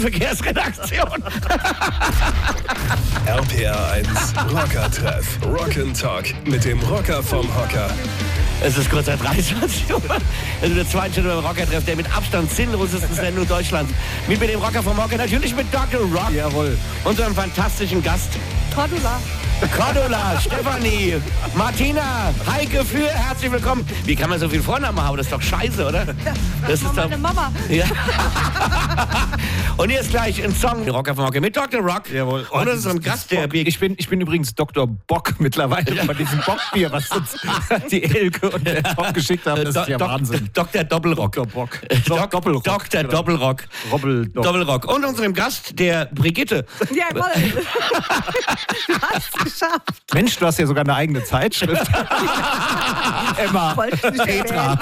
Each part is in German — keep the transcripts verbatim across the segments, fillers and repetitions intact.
Verkehrsredaktion. R P R eins Rocker-Treff. Rock'n'Talk mit dem Rocker vom Hocker. Es ist kurz nach dreiundzwanzig Uhr. Es ist der zweite Stunde beim Rocker-Treff, der mit Abstand sinnlosesten Sendung Deutschlands. Mit, mit dem Rocker vom Hocker, natürlich mit Doktor Rock. Jawohl. Unserem fantastischen Gast. Cordula. Cordula, Stefanie, Martina, Heike Für, herzlich willkommen. Wie kann man so viel Vornamen haben? Das ist doch scheiße, oder? Ja, das ist meine doch... Mama. Ja. Und jetzt gleich ein Song, Rocker vom Hocker mit Doktor Rock. Jawohl. Und unserem Gast, der... Ich bin, ich bin übrigens Doktor Bock mittlerweile Ja. bei diesem Bockbier, was uns die Elke und der Tom geschickt haben. Das ist ja Do- Wahnsinn. Doktor Doppelrock. Doktor Bock. Dok- Doppelrock. Doktor Doppelrock. Doppelrock. Doppelrock. Und unserem Gast, der Brigitte. Jawohl. Du hast es geschafft. Mensch, du hast ja sogar eine eigene Zeitschrift. Emma. Wollte ich nicht Petra.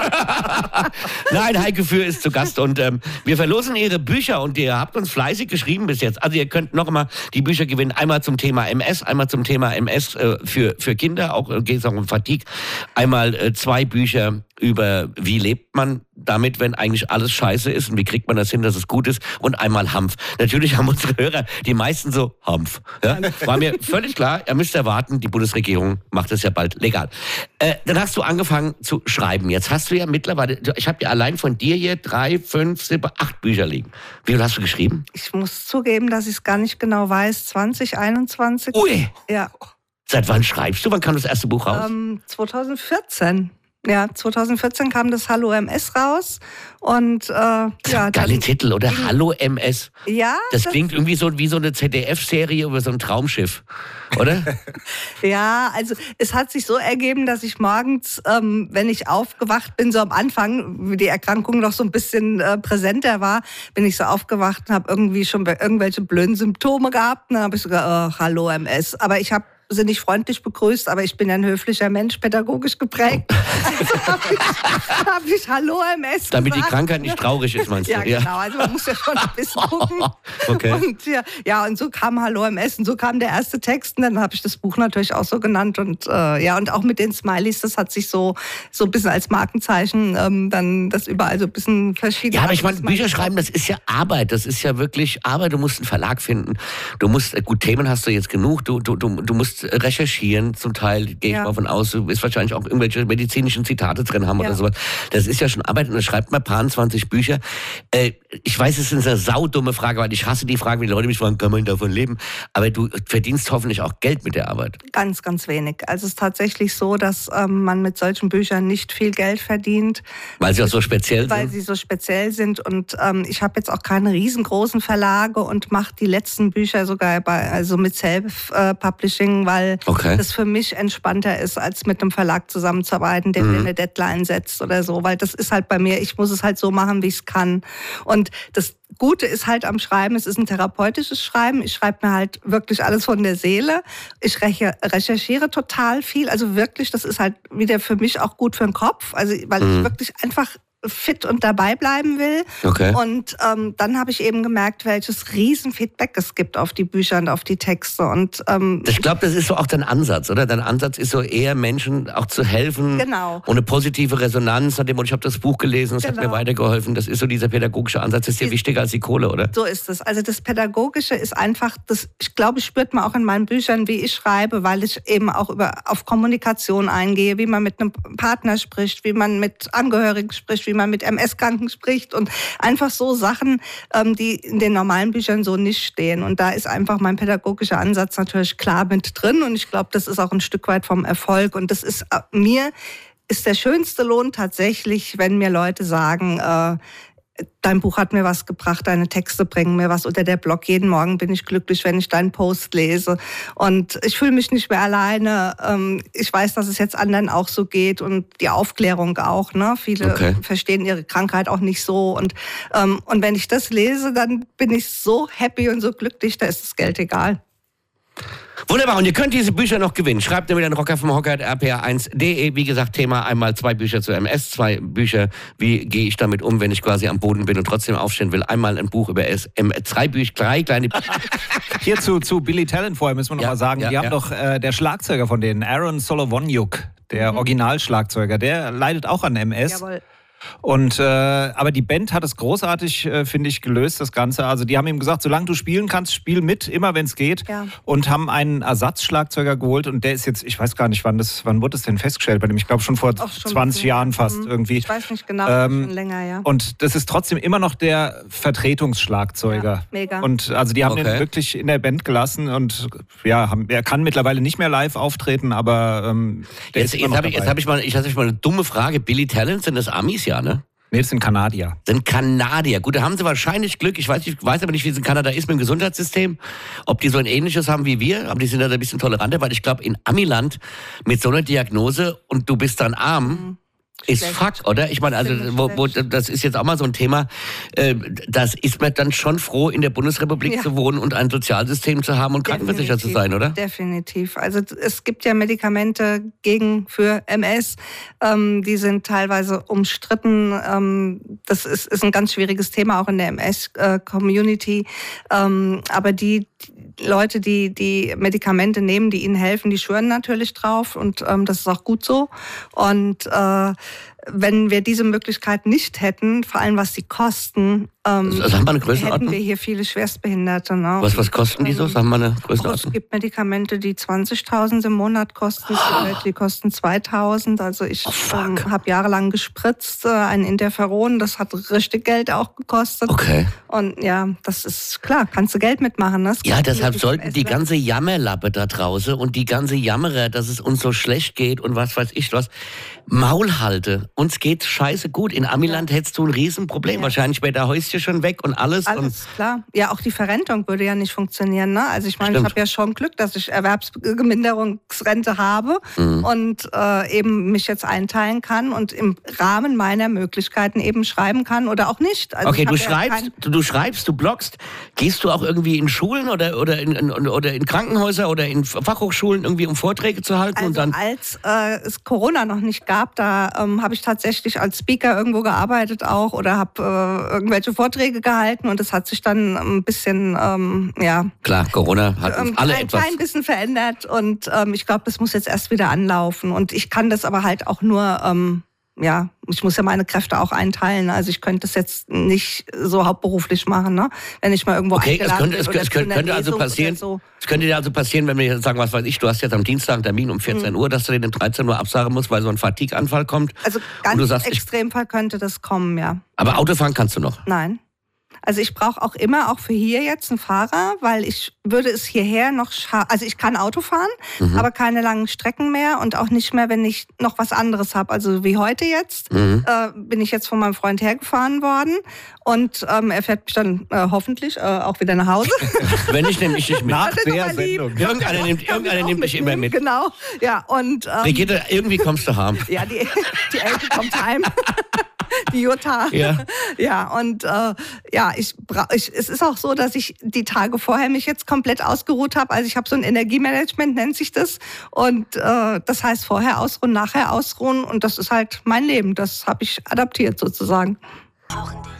Nein, Heike Für ist zu Gast und ähm, wir verlosen ihre Bücher und ihr habt uns fleißig geschrieben bis jetzt. Also ihr könnt noch mal die Bücher gewinnen. Einmal zum Thema M S, einmal zum Thema M S äh, für, für Kinder, auch äh, geht es auch um Fatigue. Einmal äh, zwei Bücher über wie lebt man damit, wenn eigentlich alles scheiße ist und wie kriegt man das hin, dass es gut ist, und einmal Hanf. Natürlich haben unsere Hörer die meisten so Hanf. Ja? War mir völlig klar, ihr müsst erwarten, die Bundesregierung macht es ja bald legal. Äh, dann hast du angefangen zu schreiben. Jetzt hast du ja mittlerweile, ich habe ja allein von dir hier drei, fünf, sieben, acht Bücher liegen. Wie viel hast du geschrieben? Ich muss zugeben, dass ich es gar nicht genau weiß. zwanzig einundzwanzig? Ui! Ja. Seit wann schreibst du? Wann kam das erste Buch raus? Ähm, zwanzig vierzehn. Ja, zwanzig vierzehn kam das Hallo M S raus und äh, ja, Geile dann, Titel, oder? Hallo M S. ja, Das klingt irgendwie so wie so eine Z D F-Serie über so ein Traumschiff, oder? ja, also es hat sich so ergeben, dass ich morgens, ähm, wenn ich aufgewacht bin, so am Anfang, wie die Erkrankung noch so ein bisschen äh, präsenter war, bin ich so aufgewacht und habe irgendwie schon irgendwelche blöden Symptome gehabt. Und dann habe ich sogar, oh, Hallo M S. Aber ich habe sie nicht freundlich begrüßt, aber ich bin ja ein höflicher Mensch, pädagogisch geprägt. Also habe ich, hab ich Hallo M S Damit die gesagt. Krankheit nicht traurig ist, meinst du? Ja, genau. Also man muss ja schon ein bisschen gucken. Okay. Und ja, ja, und so kam Hallo M S und so kam der erste Text und dann habe ich das Buch natürlich auch so genannt und äh, ja, und auch mit den Smileys, das hat sich so so ein bisschen als Markenzeichen ähm, dann das überall so ein bisschen verschieden. Ja, aber ich meine, Bücher schreiben, das ist ja Arbeit, das ist ja wirklich Arbeit. Du musst einen Verlag finden, du musst, äh, gut, Themen hast du jetzt genug, du, du, du, du musst recherchieren, zum Teil gehe ich Ja. mal von aus, du wirst wahrscheinlich auch irgendwelche medizinischen Zitate drin haben Ja. oder sowas. Das ist ja schon Arbeit und dann schreibt man paar zwanzig Bücher. Äh, ich weiß, es ist eine saudumme Frage, weil ich hasse die Frage, wie die Leute mich fragen, kann man davon leben? Aber du verdienst hoffentlich auch Geld mit der Arbeit. Ganz, ganz wenig. Also es ist tatsächlich so, dass ähm, man mit solchen Büchern nicht viel Geld verdient. Weil sie auch so speziell Weil sind? sie so speziell sind und ähm, ich habe jetzt auch keine riesengroßen Verlage und mache die letzten Bücher sogar bei, also mit Self-Publishing, weil Okay. das für mich entspannter ist, als mit einem Verlag zusammenzuarbeiten, der Mhm. mir eine Deadline setzt oder so, weil das ist halt bei mir, ich muss es halt so machen, wie ich es kann. Und das Gute ist halt am Schreiben, es ist ein therapeutisches Schreiben. Ich schreibe mir halt wirklich alles von der Seele. Ich recher- recherchiere total viel, also wirklich, das ist halt wieder für mich auch gut für den Kopf, also weil Mhm. ich wirklich einfach fit und dabei bleiben will. Okay. Und ähm, dann habe ich eben gemerkt, welches Riesenfeedback es gibt auf die Bücher und auf die Texte. Und ähm, Ich glaube, das ist so auch dein Ansatz, oder? Dein Ansatz ist so eher Menschen auch zu helfen. Genau. Und eine positive Resonanz. Nach dem Motto, ich habe das Buch gelesen, das hat Genau. mir weitergeholfen. Das ist so dieser pädagogische Ansatz. Das ist dir Ist- wichtiger als die Kohle, oder? so ist es. Also das Pädagogische ist einfach, das, ich glaube, spürt man auch in meinen Büchern, wie ich schreibe, weil ich eben auch über auf Kommunikation eingehe, wie man mit einem Partner spricht, wie man mit Angehörigen spricht, wie man mit M S-Kranken spricht und einfach so Sachen, ähm, die in den normalen Büchern so nicht stehen. Und da ist einfach mein pädagogischer Ansatz natürlich klar mit drin und ich glaube, das ist auch ein Stück weit vom Erfolg und das ist äh, mir ist der schönste Lohn tatsächlich, wenn mir Leute sagen, äh, dein Buch hat mir was gebracht, deine Texte bringen mir was unter der Blog. Jeden Morgen bin ich glücklich, wenn ich deinen Post lese. Und ich fühle mich nicht mehr alleine. Ich weiß, dass es jetzt anderen auch so geht und die Aufklärung auch. Ne? Viele Okay. verstehen ihre Krankheit auch nicht so. Und, und wenn ich das lese, dann bin ich so happy und so glücklich, da ist das Geld egal. Wunderbar, und ihr könnt diese Bücher noch gewinnen. Schreibt nämlich an Rocker vom Hocker at r p r eins punkt d e. Wie gesagt, Thema einmal zwei Bücher zu M S, zwei Bücher, wie gehe ich damit um, wenn ich quasi am Boden bin und trotzdem aufstehen will. Einmal ein Buch über S M, drei Bücher, drei kleine Bücher. Hier zu, zu Billy Talent vorher müssen wir noch Ja, mal sagen, ja, die haben ja. doch äh, der Schlagzeuger von denen, Aaron Solovoniuk, der Originalschlagzeuger, der leidet auch an M S. Jawohl. Und äh, aber die Band hat es großartig, äh, finde ich, gelöst, das Ganze. Also die haben ihm gesagt, solange du spielen kannst, spiel mit, immer wenn es geht. Ja. Und haben einen Ersatzschlagzeuger geholt. Und der ist jetzt, ich weiß gar nicht, wann das, wann wurde das denn festgestellt bei dem? Ich glaube schon vor Auch schon zwanzig Jahren fast mhm. irgendwie. Ich weiß nicht genau, Ähm, schon länger, ja. Und das ist trotzdem immer noch der Vertretungsschlagzeuger. Ja, mega. Und also die haben Okay. den wirklich in der Band gelassen und ja, haben, er kann mittlerweile nicht mehr live auftreten, aber ähm, der Jetzt, ist immer jetzt noch habe ich, jetzt dabei. hab ich, mal- ich, hab ich mal eine dumme Frage. Billy Talent, sind das Amis, ja, ne? Nee, das sind Kanadier. Sind Kanadier. Gut, da haben sie wahrscheinlich Glück. Ich weiß, ich weiß aber nicht, wie es in Kanada ist mit dem Gesundheitssystem. Ob die so ein ähnliches haben wie wir. Aber die sind da ein bisschen toleranter, weil ich glaube, in Amiland mit so einer Diagnose und du bist dann arm, Mhm. ist Schlecht. Fakt, oder? Ich meine, also Ziemlich wo, wo, schlecht. das ist jetzt auch mal so ein Thema. Äh, das ist man dann schon froh, in der Bundesrepublik Ja. zu wohnen und ein Sozialsystem zu haben und krankenversichert zu sein, oder? Definitiv. Also es gibt ja Medikamente gegen für M S, ähm, die sind teilweise umstritten. Ähm, das ist, ist ein ganz schwieriges Thema auch in der M S-Community. Ähm, aber die Leute, die die Medikamente nehmen, die ihnen helfen, die schwören natürlich drauf und ähm, das ist auch gut so. Und äh, wenn wir diese Möglichkeit nicht hätten, vor allem was die kosten, ähm, Sag mal eine hätten Größenordnung. wir hier viele Schwerstbehinderte. Ne? Was, was kosten die so? Sag mal eine Es Größenordnung. gibt Medikamente, die zwanzigtausend im Monat kosten, die kosten zweitausend. Also ich Oh, fuck. ähm, habe jahrelang gespritzt, äh, ein Interferon, das hat richtig Geld auch gekostet. Okay. Und ja, das ist klar, kannst du Geld mitmachen. Ne? Das Ja, kostet deshalb wirklich sollten M S die weg. ganze Jammerlappe da draußen und die ganze Jammerer, dass es uns so schlecht geht und was weiß ich was, Maul halte. Uns geht's scheiße gut. In Amiland hättest du ein Riesenproblem. Ja. Wahrscheinlich wäre der Häuschen schon weg und alles. Und Alles klar. Ja, auch die Verrentung würde ja nicht funktionieren. Ne? Also ich meine, ich Stimmt. habe ja schon Glück, dass ich Erwerbsminderungsrente habe Mhm. und äh, eben mich jetzt einteilen kann und im Rahmen meiner Möglichkeiten eben schreiben kann oder auch nicht. Also okay, ich du hab ja schreibst, kein- du, du schreibst, du bloggst. Gehst du auch irgendwie in Schulen oder, oder, in, in, oder in Krankenhäuser oder in Fachhochschulen irgendwie, um Vorträge zu halten? und Also dann als äh, es Corona noch nicht gab, da ähm, habe ich tatsächlich als Speaker irgendwo gearbeitet auch oder habe äh, irgendwelche Vorträge gehalten und das hat sich dann ein bisschen, ähm, ja, Klar, Corona hat uns ähm, alle ein etwas. klein bisschen verändert und ähm, ich glaube, das muss jetzt erst wieder anlaufen und ich kann das aber halt auch nur, ähm, ja, ich muss ja meine Kräfte auch einteilen, also ich könnte das jetzt nicht so hauptberuflich machen, ne? Wenn ich mal irgendwo Okay, es eingeladen könnte, bin es, oder es zu könnte, einer könnte also Lesung oder passieren. so. Es könnte dir also passieren, wenn wir jetzt sagen, was weiß ich, du hast jetzt am Dienstag einen Termin um vierzehn Uhr, dass du den um dreizehn Uhr absagen musst, weil so ein Fatigue-Anfall kommt. Also Und ganz du sagst, ich- Extremfall könnte das kommen, ja. Aber Autofahren kannst du noch. Nein. Also ich brauche auch immer, auch für hier jetzt einen Fahrer, weil ich würde es hierher noch schaffen. Also ich kann Auto fahren, Mhm. aber keine langen Strecken mehr und auch nicht mehr, wenn ich noch was anderes habe. Also wie heute jetzt Mhm. äh, bin ich jetzt von meinem Freund hergefahren worden und ähm, er fährt mich dann äh, hoffentlich äh, auch wieder nach Hause. Wenn ich nehme ich dich mit. Nach Das ist der aber lieb. Sendung. Irgendeiner nimmt, Kann mich irgendeiner auch nimmt mich immer mitnehmen, mit. Genau, ja und ähm, Brigitte, irgendwie kommst du heim. ja, die, die Elke kommt heim. Die Jutta. Ja. Ja, und äh, ja, ich, bra ich es ist auch so, dass ich die Tage vorher mich jetzt komplett ausgeruht habe. Also ich habe so ein Energiemanagement, nennt sich das. Und äh, das heißt vorher ausruhen, nachher ausruhen. Und das ist halt mein Leben. Das habe ich adaptiert sozusagen. Brauchen dich.